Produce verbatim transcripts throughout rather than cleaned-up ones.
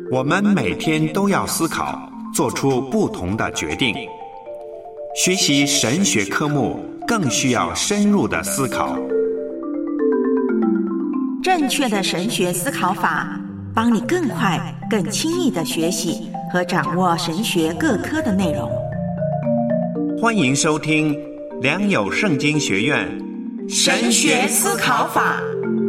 我们每天都要思考，做出不同的决定。学习神学科目更需要深入的思考。 正确的神学思考法，帮你更快、更轻易地学习和掌握神学各科的内容。 欢迎收听良友圣经学院神学思考法。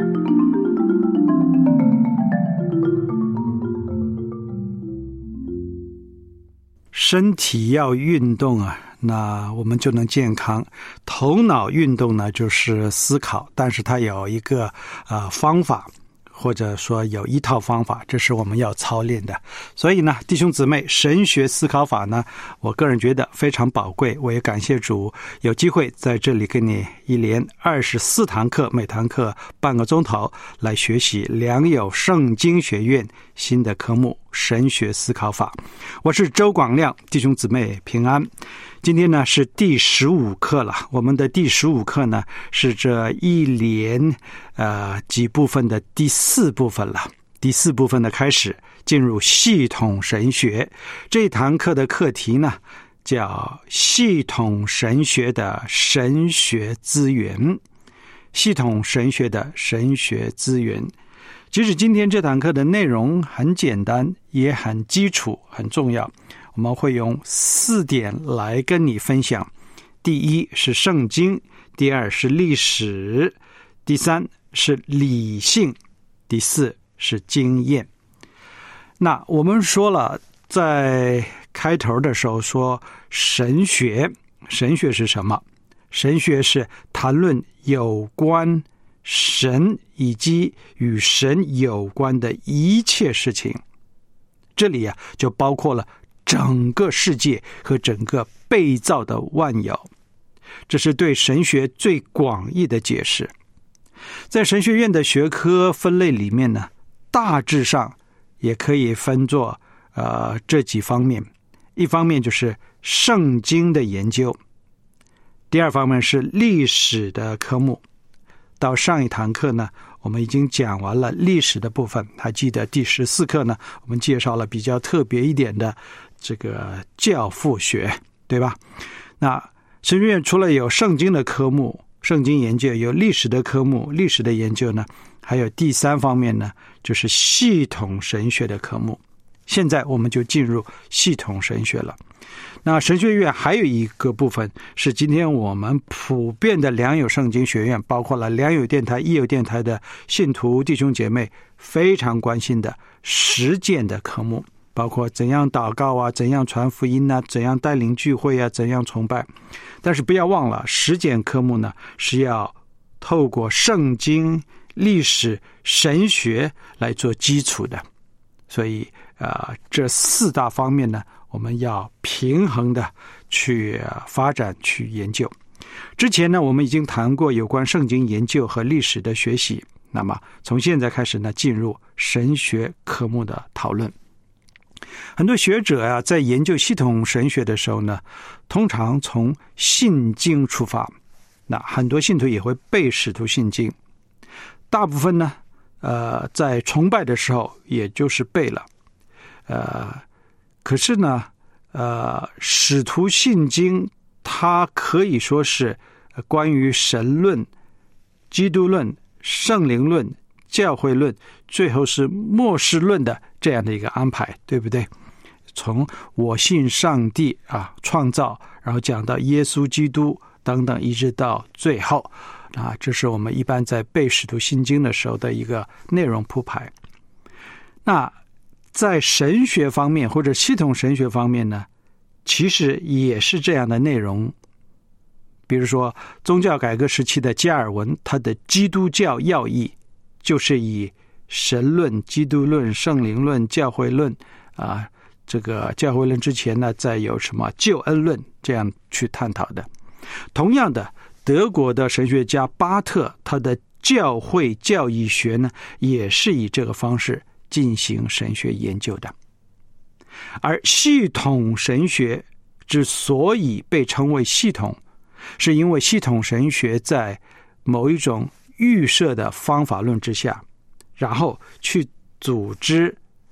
身体要运动啊，那我们就能健康。头脑运动呢，就是思考，但是它有一个呃方法，或者说有一套方法，这是我们要操练的。所以呢，弟兄姊妹，神学思考法呢，我个人觉得非常宝贵。我也感谢主，有机会在这里跟你一连二十四堂课，每堂课半个钟头，来学习良友圣经学院新的科目神学思考法。我是周广亮，弟兄姊妹平安。今天呢是第十五课了，我们的第十五课呢是这一连呃几部分的第四部分了。第四部分的开始，进入系统神学。这堂课的课题呢叫系统神学的神学资源。系统神学的神学资源。其实今天这堂课的内容很简单，也很基础，很重要。我们会用四点来跟你分享。第一是圣经，第二是历史，第三是理性，第四是经验。那我们说了，在开头的时候说神学，神学是什么？神学是谈论有关神以及与神有关的一切事情。这里啊，就包括了整个世界和整个被造的万有，这是对神学最广义的解释。在神学院的学科分类里面呢，大致上也可以分作呃这几方面。一方面就是圣经的研究，第二方面是历史的科目。到上一堂课呢，我们已经讲完了历史的部分，还记得第十四课呢，我们介绍了比较特别一点的这个教父学，对吧？那神学院除了有圣经的科目，圣经研究，有历史的科目，历史的研究呢，还有第三方面呢，就是系统神学的科目。现在我们就进入系统神学了。那神学院还有一个部分是今天我们普遍的良友圣经学院，包括了良友电台、义友电台的信徒弟兄姐妹非常关心的实践的科目，包括怎样祷告啊，怎样传福音啊，怎样带领聚会啊，怎样崇拜。但是不要忘了，实践科目呢是要透过圣经、历史、神学来做基础的。所以呃，这四大方面呢，我们要平衡的去发展、去研究。之前呢，我们已经谈过有关圣经研究和历史的学习。那么从现在开始呢，进入神学科目的讨论。很多学者啊，在研究系统神学的时候呢，通常从信经出发。那很多信徒也会背使徒信经，大部分呢，呃，在崇拜的时候也就是背了。呃，可是呢，呃，使徒信经它可以说是关于神论、基督论、圣灵论、教会论，最后是末世论的这样的一个安排，对不对？从我信上帝啊，创造，然后讲到耶稣基督等等，一直到最后啊，这是我们一般在背使徒信经的时候的一个内容铺排。那在神学方面或者系统神学方面呢，其实也是这样的内容。比如说宗教改革时期的加尔文，他的基督教要义就是以神论、基督论、圣灵论、教会论啊，这个教会论之前呢，再有什么救恩论这样去探讨的。同样的，德国的神学家巴特，他的教会教义学呢，也是以这个方式进行神学研究的。而系统神学之所以被称为系统，是因为系统神学在某一种预设的方法论之下，然后去组织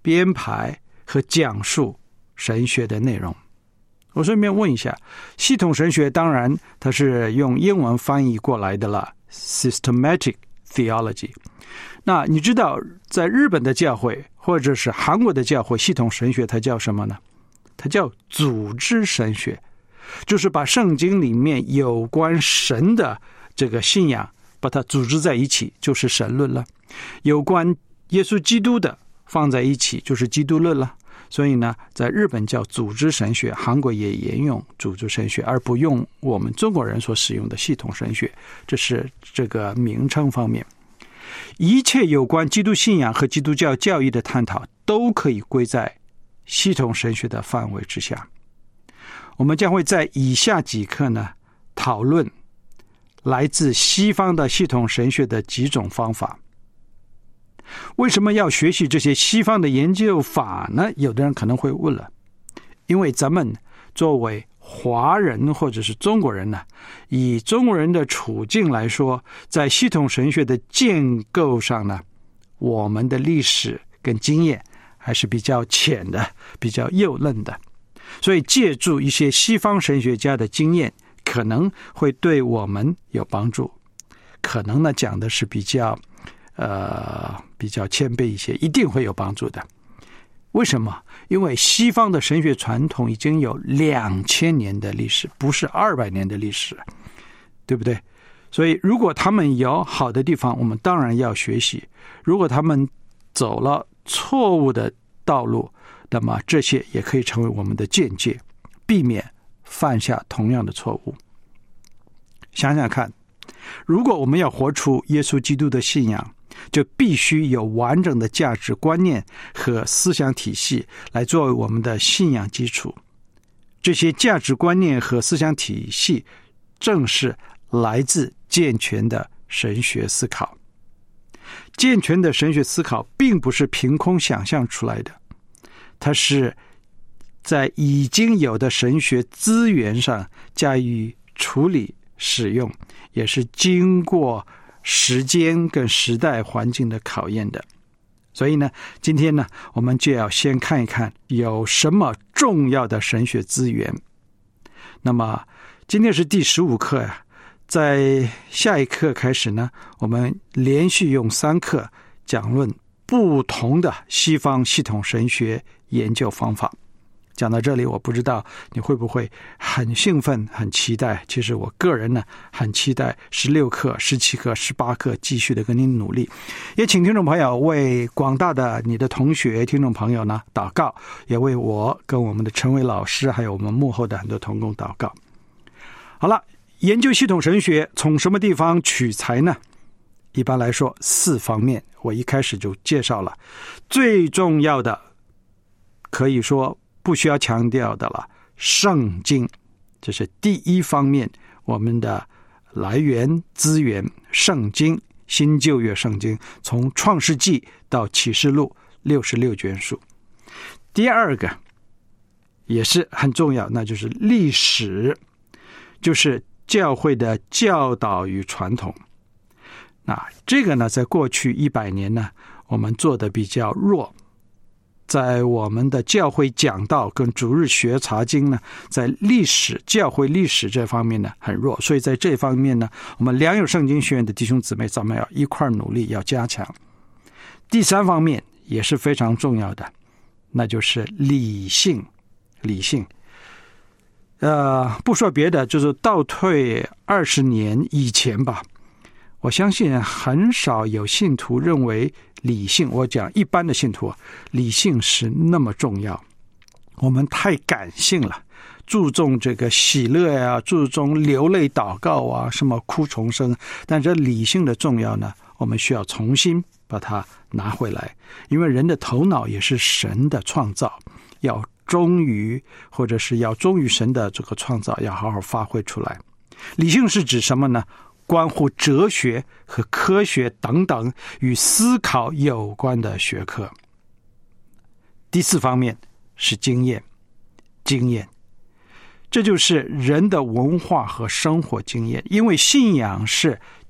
编排和讲述神学的内容。我顺便问一下，系统神学当然它是用英文翻译过来的了 ，systematic theology。那你知道在日本的教会或者是韩国的教会，系统神学它叫什么呢？它叫组织神学，就是把圣经里面有关神的这个信仰把它组织在一起，就是神论了。有关耶稣基督的放在一起，就是基督论了。所以呢，在日本叫组织神学，韩国也沿用组织神学，而不用我们中国人所使用的系统神学，这是这个名称方面。一切有关基督信仰和基督教教义的探讨都可以归在系统神学的范围之下。我们将会在以下几课呢讨论来自西方的系统神学的几种方法。为什么要学习这些西方的研究法呢？有的人可能会问了，因为咱们作为华人或者是中国人呢，以中国人的处境来说，在系统神学的建构上呢，我们的历史跟经验还是比较浅的，比较幼嫩的，所以借助一些西方神学家的经验，可能会对我们有帮助。可能呢讲的是比较呃比较谦卑一些，一定会有帮助的。为什么？因为西方的神学传统已经有两千年的历史，不是二百年的历史，对不对？所以如果他们有好的地方，我们当然要学习；如果他们走了错误的道路，那么这些也可以成为我们的见解，避免犯下同样的错误。想想看，如果我们要活出耶稣基督的信仰，就必须有完整的价值观念和思想体系来作为我们的信仰基础。这些价值观念和思想体系正是来自健全的神学思考。健全的神学思考并不是凭空想象出来的，它是在已经有的神学资源上加以处理使用，也是经过时间跟时代环境的考验的。所以呢，今天呢，我们就要先看一看有什么重要的神学资源。那么今天是第十五课呀，在下一课开始呢，我们连续用三课讲论不同的西方系统神学研究方法。讲到这里，我不知道你会不会很兴奋很期待。其实我个人呢很期待十六课十七课十八课继续的跟您努力。也请听众朋友为广大的你的同学听众朋友呢祷告，也为我跟我们的陈伟老师还有我们幕后的很多同工祷告。好了，研究系统神学从什么地方取材呢？一般来说四方面，我一开始就介绍了。最重要的可以说不需要强调的了，圣经，这是第一方面，我们的来源资源，圣经，新旧约圣经，从创世纪到启示录六十六卷书。第二个也是很重要，那就是历史，就是教会的教导与传统。那这个呢，在过去一百年呢，我们做的比较弱。在我们的教会讲道跟主日学查经呢，在历史教会历史这方面呢很弱，所以在这方面呢，我们良友圣经学院的弟兄姊妹咱们要一块努力，要加强。第三方面也是非常重要的，那就是理性。理性呃，不说别的，就是倒退二十年以前吧，我相信很少有信徒认为理性，我讲一般的信徒，理性是那么重要。我们太感性了，注重这个喜乐啊，注重流泪祷告啊，什么哭重生。但这理性的重要呢，我们需要重新把它拿回来，因为人的头脑也是神的创造，要忠于或者是要忠于神的这个创造，要好好发挥出来。理性是指什么呢？关乎哲学和科学等等与思考有关的学科。第四方面是经验，经验，这就是人的文化和生活经验，因为信仰是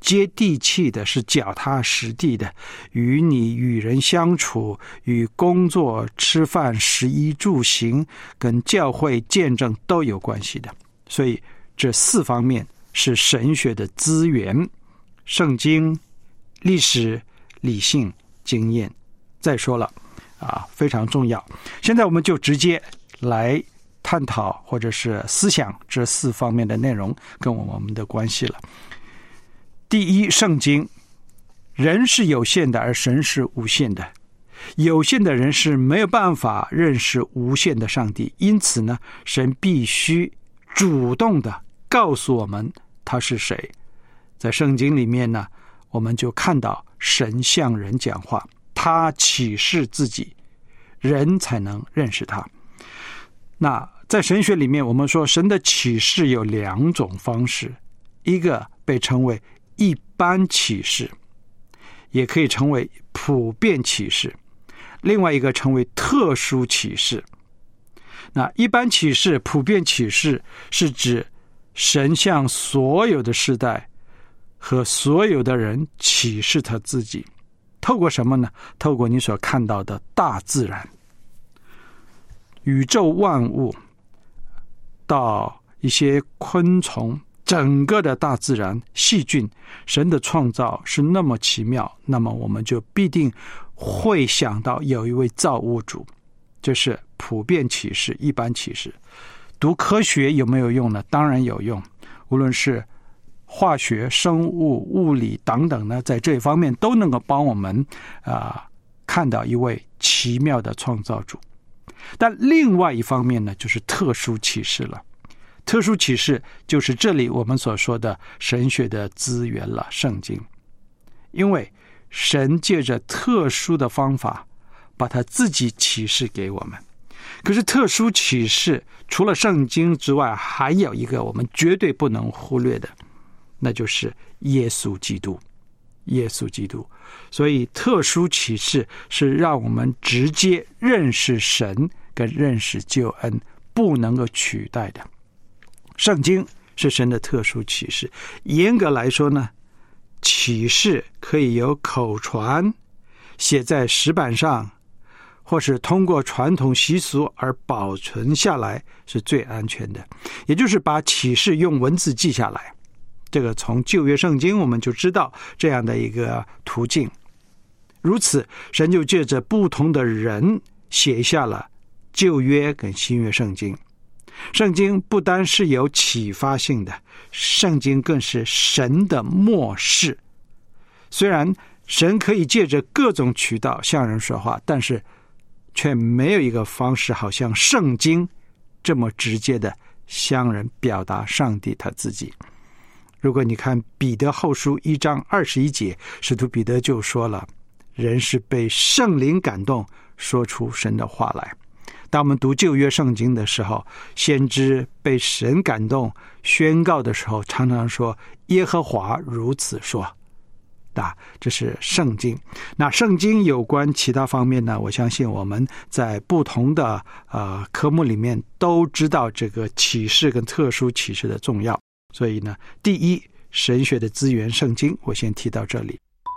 接地气的，是脚踏实地的，与你与人相处，与工作、吃饭、食衣住行，跟教会见证都有关系的。所以这四方面是神学的资源：圣经、历史、理性、经验。再说了啊，非常重要。现在我们就直接来探讨或者是思想这四方面的内容跟我们的关系了。第一，圣经。人是有限的，而神是无限的。有限的人是没有办法认识无限的上帝，因此呢，神必须主动的告诉我们他是谁。在圣经里面呢，我们就看到神向人讲话，他启示自己，人才能认识他。那在神学里面，我们说神的启示有两种方式，一个被称为一般启示，也可以称为普遍启示，另外一个称为特殊启示。那一般启示、普遍启示是指神向所有的世代和所有的人启示他自己。透过什么呢？透过你所看到的大自然，宇宙万物，到一些昆虫，整个的大自然、细菌，神的创造是那么奇妙，那么我们就必定会想到有一位造物主。这是普遍启示、一般启示。读科学有没有用呢？当然有用，无论是化学、生物、物理等等呢，在这一方面都能够帮我们啊、呃、看到一位奇妙的创造主。但另外一方面呢，就是特殊启示了。特殊启示就是这里我们所说的神学的资源了，圣经。因为神借着特殊的方法把他自己启示给我们。可是特殊启示除了圣经之外，还有一个我们绝对不能忽略的，那就是耶稣基督。耶稣基督。所以特殊启示是让我们直接认识神跟认识救恩，不能够取代的。圣经是神的特殊启示。严格来说呢，启示可以由口传，写在石板上，或是通过传统习俗而保存下来，是最安全的。也就是把启示用文字记下来。这个从旧约圣经我们就知道这样的一个途径。如此，神就借着不同的人写下了旧约跟新约圣经。圣经不单是有启发性的，圣经更是神的默示。虽然神可以借着各种渠道向人说话，但是却没有一个方式好像圣经这么直接的向人表达上帝他自己。如果你看彼得后书一章二十一节，使徒彼得就说了，人是被圣灵感动说出神的话来。当我们读旧约圣经的时候，先知被神感动宣告的时候，常常说耶和华如此说。啊，这是圣经。那圣经有关其他方面呢，我相信我们在不同的呃科目里面都知道这个启示跟特殊启示的重要。所以呢，第一，神学的资源圣经，我先提到这里。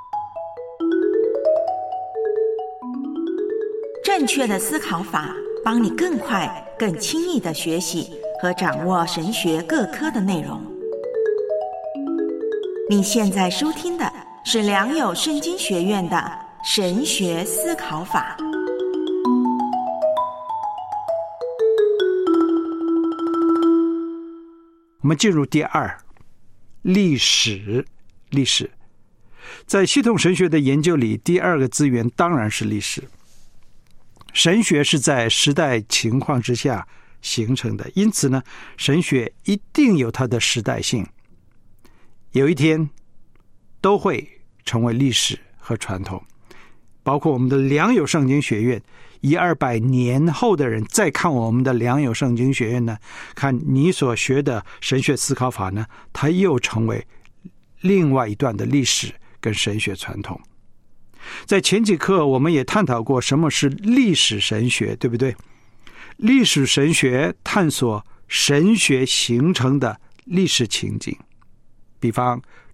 正确的思考法，帮你更快、更轻易地学习和掌握神学各科的内容。你现在收听的是良友圣经学院的神学思考法。 我们进入第二，历史。历史在系统神学的研究里，第二个资源当然是历史。神学是在时代情况之下形成的，因此呢，神学一定有它的时代性，有一天都会成为历史和传统。包括我们的良友圣经学院，一二百年后的人再看我们的良友圣经学院呢，看你所学的神学思考法呢，它又成为另外一段的历史跟神学传统。在前几课我们也探讨过什么是历史神学，对不对？历史神学探索神学形成的历史情景，比方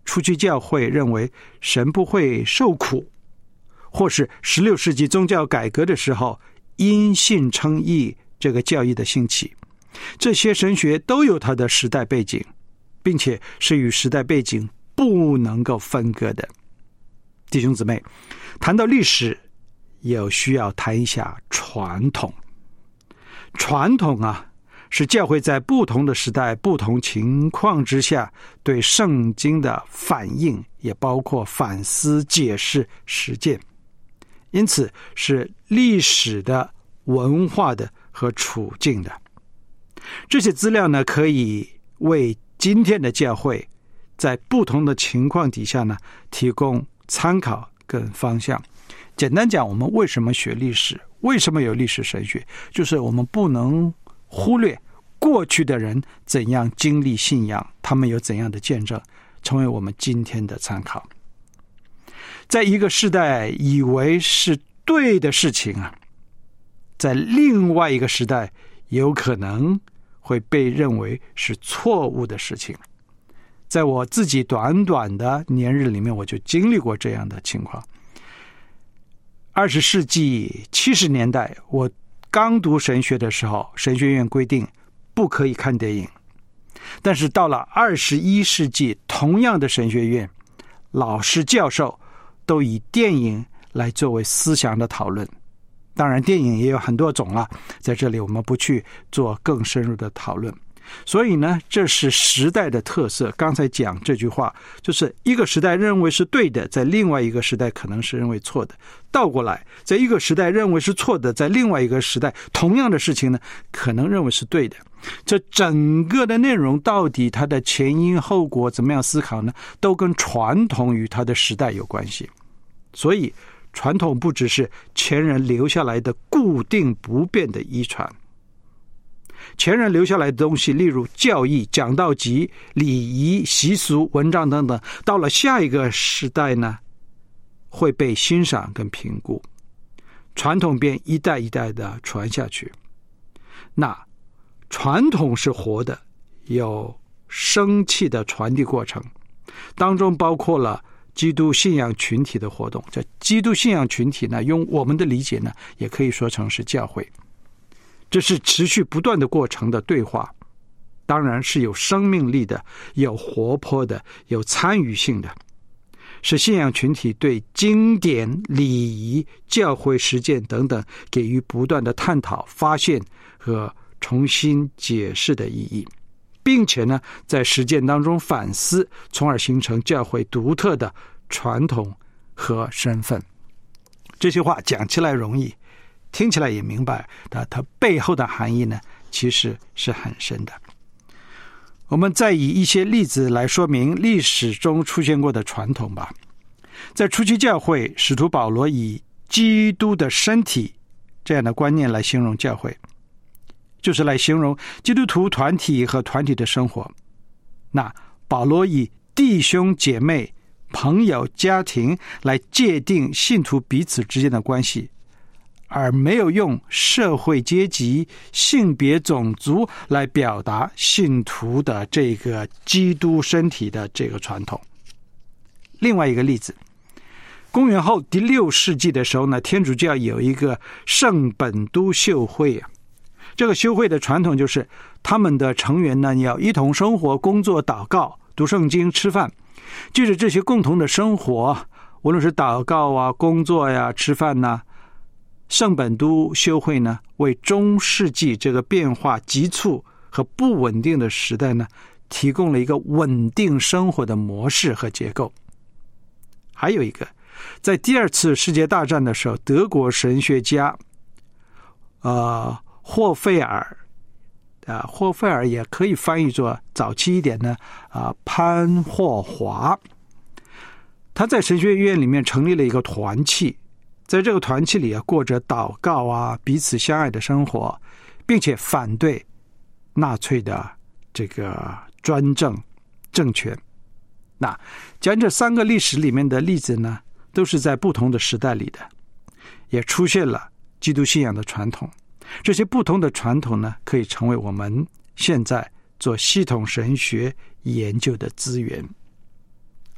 初期教会认为神不会受苦，或是十六世纪宗教改革的时候因信称义这个教义的兴起，这些神学都有它的时代背景，并且是与时代背景不能够分割的。弟兄姊妹，谈到历史，有需要谈一下传统。传统啊，是教会在不同的时代、不同情况之下对圣经的反应，也包括反思、解释、实践。因此是历史的、文化的和处境的。这些资料呢，可以为今天的教会在不同的情况底下呢，提供参考跟方向。简单讲，我们为什么学历史，为什么有历史神学，就是我们不能忽略过去的人怎样经历信仰，他们有怎样的见证，成为我们今天的参考。在一个世代以为是对的事情啊，在另外一个时代有可能会被认为是错误的事情。在我自己短短的年日里面，我就经历过这样的情况。二十世纪七十年代，我刚读神学的时候，神学院规定不可以看电影。但是到了二十一世纪，同样的神学院，老师教授都以电影来作为思想的讨论。当然电影也有很多种了，在这里我们不去做更深入的讨论。所以呢，这是时代的特色。刚才讲这句话，就是一个时代认为是对的，在另外一个时代可能是认为错的。倒过来，在一个时代认为是错的，在另外一个时代同样的事情呢，可能认为是对的。这整个的内容到底它的前因后果怎么样思考呢，都跟传统与它的时代有关系。所以传统不只是前人留下来的固定不变的遗传，前人留下来的东西，例如教义、讲道集、礼仪、习俗、文章等等，到了下一个时代呢，会被欣赏跟评估，传统便一代一代的传下去。那传统是活的，有生气的传递过程，当中包括了基督信仰群体的活动。这基督信仰群体呢，用我们的理解呢，也可以说成是教会。这是持续不断的过程的对话，当然是有生命力的，有活泼的，有参与性的，是信仰群体对经典、礼仪、教会实践等等给予不断的探讨、发现和重新解释的意义，并且呢，在实践当中反思，从而形成教会独特的传统和身份。这些话讲起来容易，听起来也明白，但它背后的含义呢，其实是很深的。我们再以一些例子来说明历史中出现过的传统吧。在初期教会，使徒保罗以基督的身体这样的观念来形容教会，就是来形容基督徒团体和团体的生活。那保罗以弟兄姐妹、朋友、家庭来界定信徒彼此之间的关系，而没有用社会阶级、性别、种族来表达信徒的这个基督身体的这个传统。另外一个例子，公元后第六世纪的时候呢，天主教有一个圣本笃修会啊。这个修会的传统就是他们的成员呢，要一同生活、工作、祷告、读圣经、吃饭。借着这些共同的生活，无论是祷告啊、工作呀、吃饭呐，圣本笃修会呢，为中世纪这个变化急促和不稳定的时代呢，提供了一个稳定生活的模式和结构。还有一个，在第二次世界大战的时候，德国神学家呃霍费尔啊，霍费尔也可以翻译作早期一点呢啊潘霍华，他在神学院里面成立了一个团契，在这个团契里啊，过着祷告啊、彼此相爱的生活，并且反对纳粹的这个专政政权。那讲这三个历史里面的例子呢，都是在不同的时代里的，也出现了基督信仰的传统。这些不同的传统呢，可以成为我们现在做系统神学研究的资源。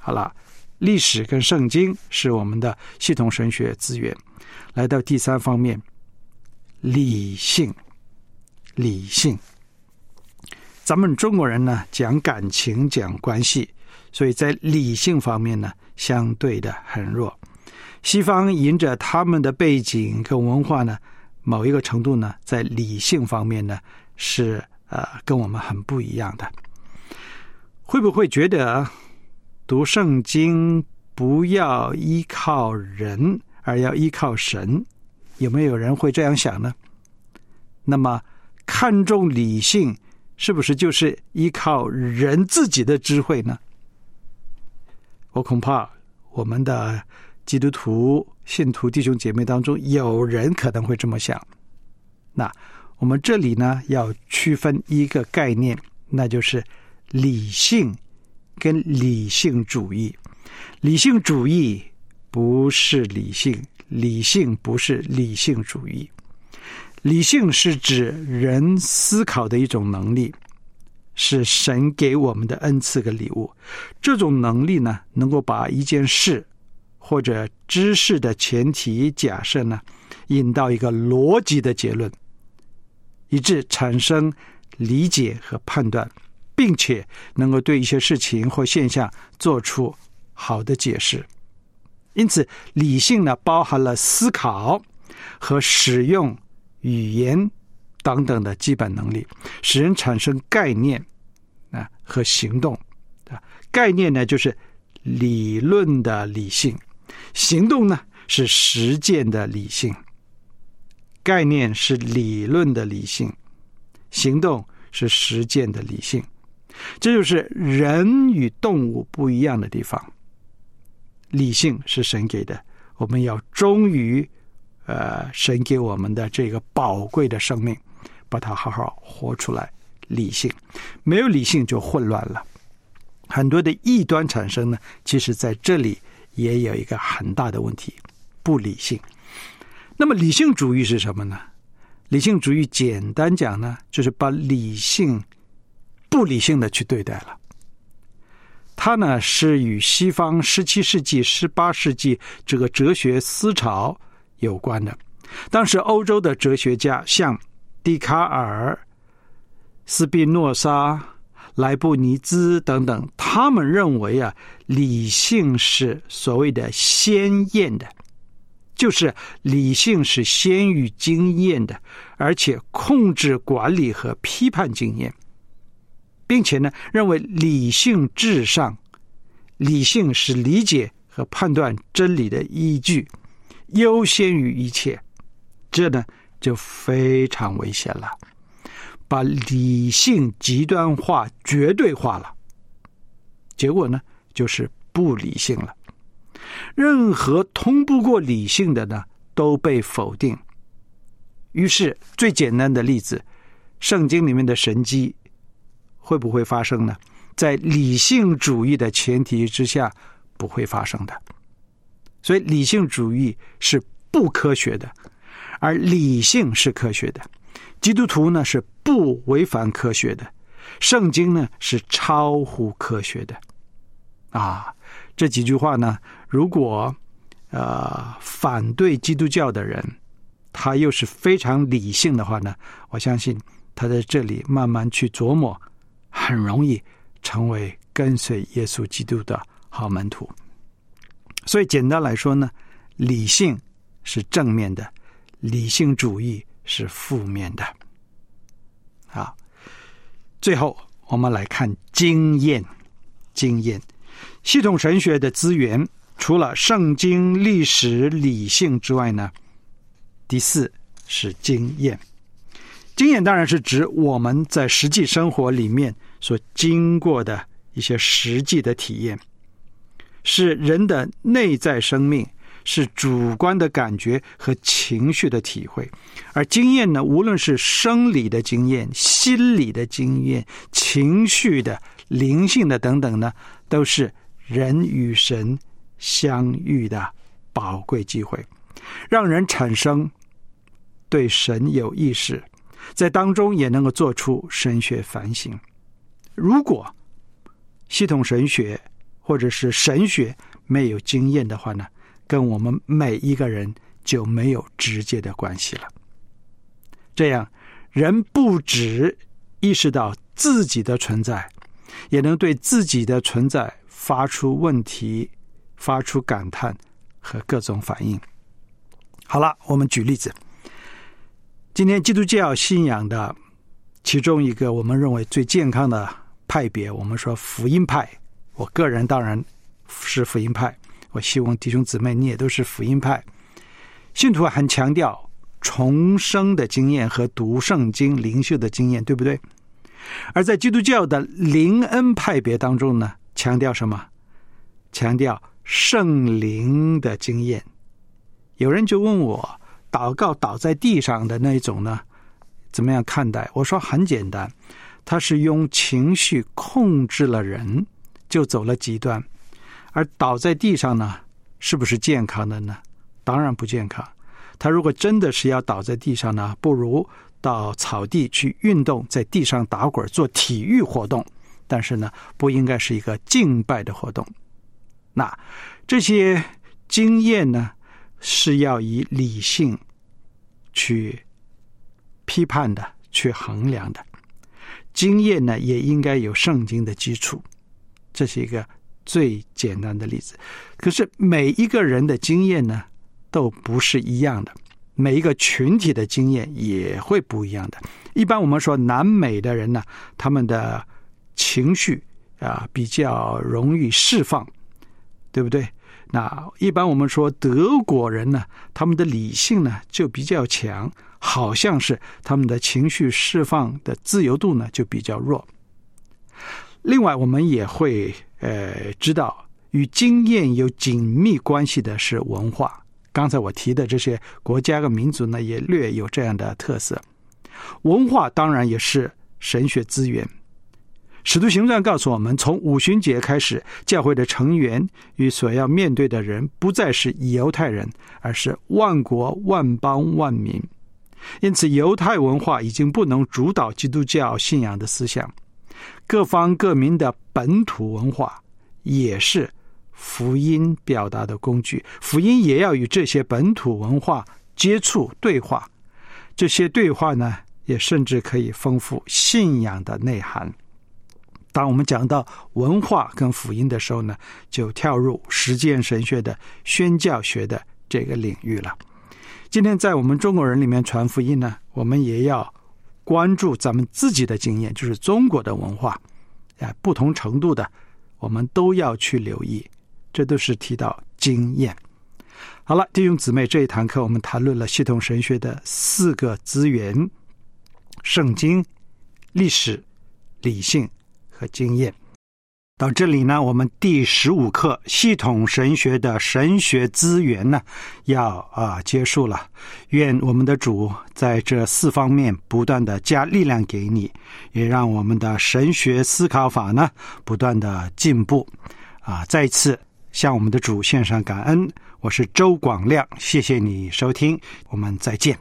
好了，历史跟圣经是我们的系统神学资源。来到第三方面，理性。理性，咱们中国人呢讲感情讲关系，所以在理性方面呢相对的很弱。西方迎着他们的背景跟文化呢，某一个程度呢在理性方面呢是呃跟我们很不一样的。会不会觉得读圣经不要依靠人而要依靠神？有没有人会这样想呢？那么看重理性是不是就是依靠人自己的智慧呢？我恐怕我们的基督徒信徒弟兄姐妹当中有人可能会这么想。那我们这里呢要区分一个概念，那就是理性跟理性主义。理性主义不是理性，理性不是理性主义。理性是指人思考的一种能力，是神给我们的恩赐跟礼物。这种能力呢，能够把一件事或者知识的前提假设呢，引到一个逻辑的结论，以致产生理解和判断，并且能够对一些事情或现象做出好的解释。因此，理性呢，包含了思考和使用语言等等的基本能力，使人产生概念啊和行动。概念呢就是理论的理性，行动呢是实践的理性。概念是理论的理性，行动是实践的理性。这就是人与动物不一样的地方。理性是神给的，我们要忠于呃，神给我们的这个宝贵的生命，把它好好活出来。理性没有理性就混乱了，很多的异端产生呢，其实在这里也有一个很大的问题，不理性。那么理性主义是什么呢？理性主义简单讲呢，就是把理性不理性的去对待了。它呢是与西方十七世纪十八世纪这个哲学思潮有关的。当时欧洲的哲学家像笛卡尔、斯宾诺莎、莱布尼兹等等，他们认为啊，理性是所谓的先验的，就是理性是先于经验的，而且控制管理和批判经验，并且呢认为理性至上，理性是理解和判断真理的依据，优先于一切。这呢就非常危险了，把理性极端化绝对化了，结果呢就是不理性了。任何通不过理性的呢都被否定。于是最简单的例子，圣经里面的神迹会不会发生呢？在理性主义的前提之下不会发生的。所以理性主义是不科学的，而理性是科学的。基督徒呢是不违反科学的，圣经呢是超乎科学的。啊，这几句话呢，如果呃反对基督教的人，他又是非常理性的话呢，我相信他在这里慢慢去琢磨，很容易成为跟随耶稣基督的好门徒。所以简单来说呢，理性是正面的，理性主义是负面的。好，最后我们来看经验。经验，系统神学的资源除了圣经、历史、理性之外呢，第四是经验。经验当然是指我们在实际生活里面所经过的一些实际的体验，是人的内在生命，是主观的感觉和情绪的体会。而经验呢，无论是生理的经验、心理的经验、情绪的、灵性的等等呢，都是人与神相遇的宝贵机会，让人产生对神有意识，在当中也能够做出神学反省。如果系统神学或者是神学没有经验的话呢，跟我们每一个人就没有直接的关系了。这样，人不只意识到自己的存在，也能对自己的存在发出问题，发出感叹和各种反应。好了，我们举例子。今天基督教信仰的其中一个我们认为最健康的派别，我们说福音派。我个人当然是福音派，我希望弟兄姊妹你也都是福音派。信徒很强调重生的经验和读圣经灵修的经验，对不对？而在基督教的灵恩派别当中呢，强调什么？强调圣灵的经验。有人就问我，祷告倒在地上的那种呢，怎么样看待？我说很简单，他是用情绪控制了人，就走了极端。而倒在地上呢，是不是健康的呢？当然不健康。他如果真的是要倒在地上呢，不如到草地去运动，在地上打滚做体育活动，但是呢，不应该是一个敬拜的活动。那这些经验呢，是要以理性去批判的，去衡量的。经验呢，也应该有圣经的基础，这是一个最简单的例子。可是每一个人的经验呢，都不是一样的，每一个群体的经验也会不一样的。一般我们说南美的人呢，他们的情绪啊比较容易释放，对不对？那一般我们说德国人呢，他们的理性呢就比较强，好像是他们的情绪释放的自由度呢就比较弱。另外我们也会呃知道，与经验有紧密关系的是文化。刚才我提的这些国家和民族呢，也略有这样的特色。文化当然也是神学资源。使徒行传告诉我们，从五旬节开始，教会的成员与所要面对的人不再是犹太人，而是万国万邦万民。因此犹太文化已经不能主导基督教信仰的思想，各方各民的本土文化也是福音表达的工具，福音也要与这些本土文化接触对话。这些对话呢，也甚至可以丰富信仰的内涵。当我们讲到文化跟福音的时候呢，就跳入实践神学的宣教学的这个领域了。今天在我们中国人里面传福音呢，我们也要关注咱们自己的经验，就是中国的文化，啊，不同程度的我们都要去留意，这都是提到经验。好了，弟兄姊妹，这一堂课我们谈论了系统神学的四个资源：圣经、历史、理性和经验。到这里呢，我们第十五课系统神学的神学资源呢，要啊结束了。愿我们的主在这四方面不断的加力量给你，也让我们的神学思考法呢不断的进步。啊，再一次向我们的主献上感恩。我是周广亮，谢谢你收听，我们再见。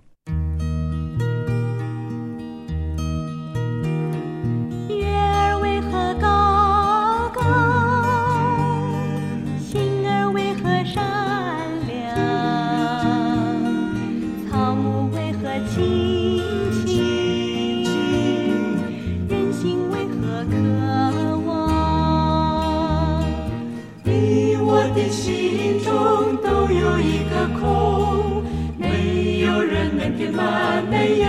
心中都有一个空，没有人能填满，没有